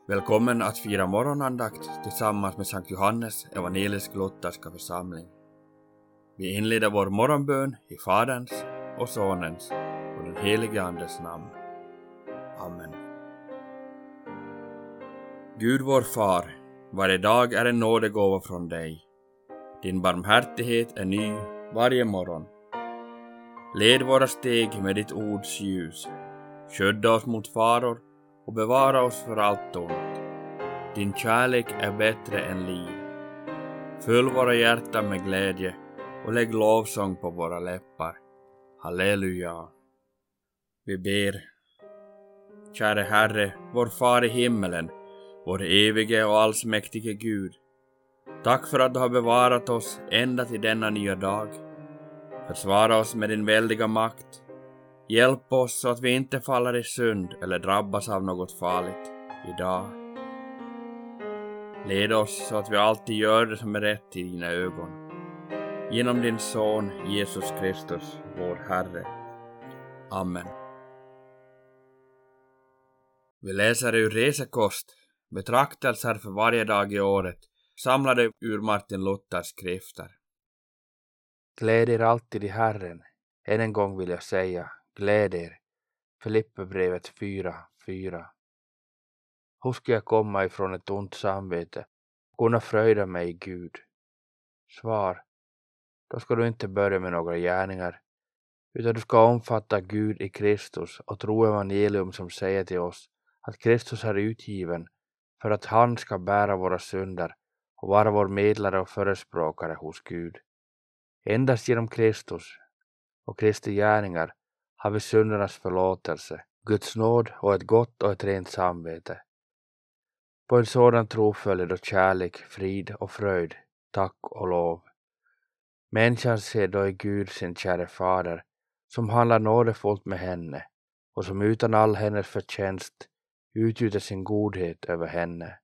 Välkommen att fira morgonandakt tillsammans med Sankt Johannes evangelisk-lutherska församling. Vi inleder vår morgonbön i Faderns och Sonens och den helige Andes namn. Amen. Gud vår far, varje dag är en nådegåva från dig. Din barmhärtighet är ny varje morgon. Led våra steg med ditt ords ljus. Skydda oss mot faror och bevara oss för allt ont. Din kärlek är bättre än liv. Fyll våra hjärtan med glädje och lägg lovsång på våra läppar. Halleluja. Vi ber. Käre Herre, vår far i himmelen, vår evige och allsmäktige Gud. Tack för att du har bevarat oss ända till denna nya dag. Försvara oss med din väldiga makt. Hjälp oss så att vi inte faller i synd eller drabbas av något farligt idag. Led oss så att vi alltid gör det som är rätt i dina ögon. Genom din son Jesus Kristus, vår Herre. Amen. Vi läser ur Resekost, betraktelser för varje dag i året, samlade ur Martin Luthers skrifter. Gläd er alltid i Herren. Än en gång vill jag säga, gläd er. Filipperbrevet 4:4. Hur ska jag komma ifrån ett ont samvete och kunna fröjda mig i Gud? Svar. Då ska du inte börja med några gärningar, utan du ska omfatta Gud i Kristus och tro evangelium som säger till oss att Kristus är utgiven för att han ska bära våra synder och vara vår medlare och förespråkare hos Gud. Endast genom Kristus och Kristi gärningar har vi syndernas förlåtelse, Guds nåd och ett gott och ett rent samvete. På en sådan tro följer då kärlek, frid och fröjd, tack och lov. Människan ser då i Gud sin käre fader, som handlar nådefullt med henne och som utan all hennes förtjänst utgjuter sin godhet över henne.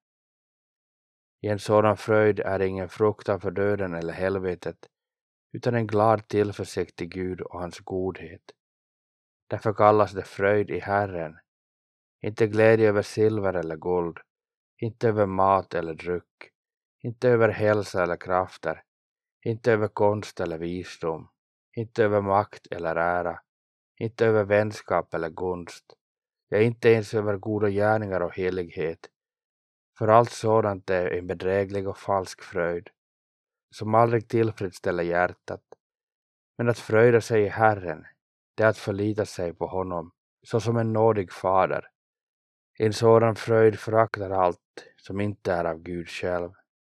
I en sådan fröjd är ingen fruktan för döden eller helvetet, utan en glad tillförsikt till Gud och hans godhet. Därför kallas det fröjd i Herren, inte glädje över silver eller guld, inte över mat eller dryck, inte över hälsa eller krafter, inte över konst eller visdom, inte över makt eller ära, inte över vänskap eller gunst, ja inte ens över goda gärningar och helighet. För allt sådant är en bedräglig och falsk fröjd, som aldrig tillfredsställer hjärtat. Men att fröjda sig i Herren, det är att förlita sig på honom, såsom en nådig fader. En sådan fröjd föraktar allt som inte är av Gud själv.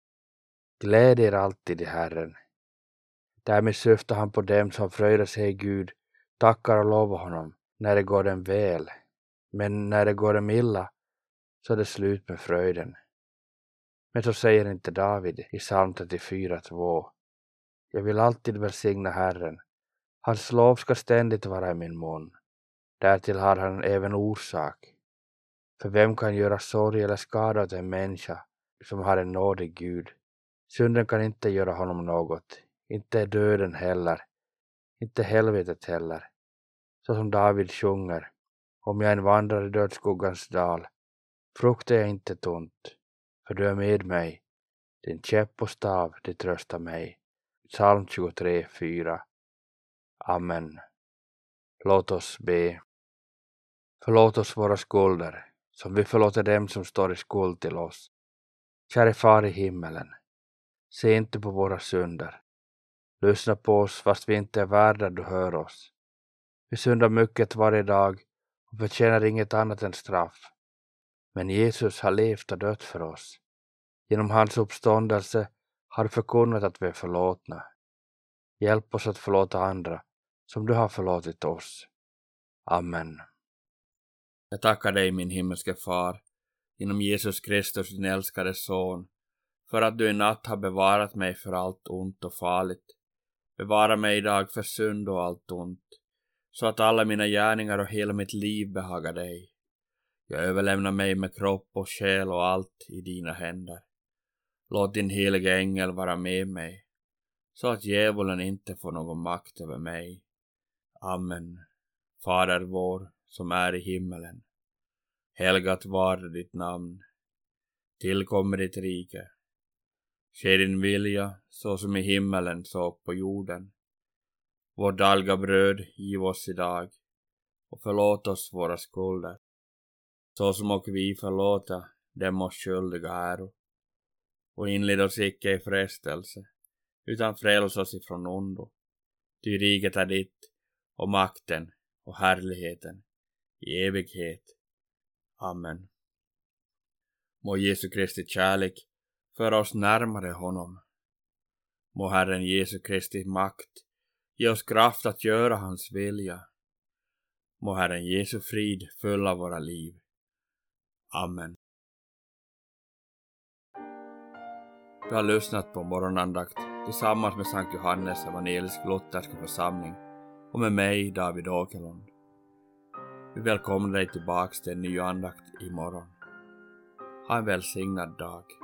Gläd er alltid i Herren. Därmed syftar han på dem som fröjdar sig i Gud, tackar och lovar honom när det går dem väl. Men när det går dem illa, så är det slut med fröjden. Men så säger inte David i psalm 34:2. Jag vill alltid välsigna Herren. Hans lov ska ständigt vara i min mun. Därtill har han även orsak. För vem kan göra sorg eller skada åt en människa som har en nådig Gud? Synden kan inte göra honom något, inte döden heller, inte helvetet heller. Så som David sjunger, om jag än vandrar i dödsskuggans dal, fruktar jag inte ont, för du är med mig, din käpp och stav, det tröstar mig. Psalm 23:4. Amen. Låt oss be. Förlåt oss våra skulder, som vi förlåter dem som står i skuld till oss. Käre far i himmelen, se inte på våra synder. Lyssna på oss fast vi inte är värda du hör oss. Vi syndar mycket varje dag och förtjänar inget annat än straff. Men Jesus har levt och dött för oss. Genom hans uppståndelse har du förkunnat att vi är förlåtna. Hjälp oss att förlåta andra som du har förlåtit oss. Amen. Jag tackar dig, min himmelske far, genom Jesus Kristus, din älskade son, för att du i natt har bevarat mig för allt ont och farligt. Bevara mig idag för synd och allt ont, så att alla mina gärningar och hela mitt liv behagar dig. Jag överlämnar mig med kropp och själ och allt i dina händer. Låt din heliga ängel vara med mig, så att djävulen inte får någon makt över mig. Amen. Fader vår, som är i himmelen. Helgat var ditt namn. Tillkommer ditt rike. Ske din vilja så som i himmelen så på jorden. Vårt dagliga bröd giv oss idag och förlåt oss våra skulder, så som och vi förlåta dem oss skyldiga äro. Och inled oss icke i frestelse, utan fräls oss ifrån ondo. Ty riket är ditt, och makten och härligheten i evighet. Amen. Må Jesu Kristi kärlek föra oss närmare honom. Må Herren Jesu Kristi makt ge oss kraft att göra hans vilja. Må Herren Jesu frid fylla våra liv. Amen. Du har lyssnat på morgonandakt tillsammans med Sankt Johannes evangelisk-lutherska församling och med mig, David Åkerlund. Vi välkomnar dig tillbaks till en ny andakt imorgon. Ha en välsignad dag.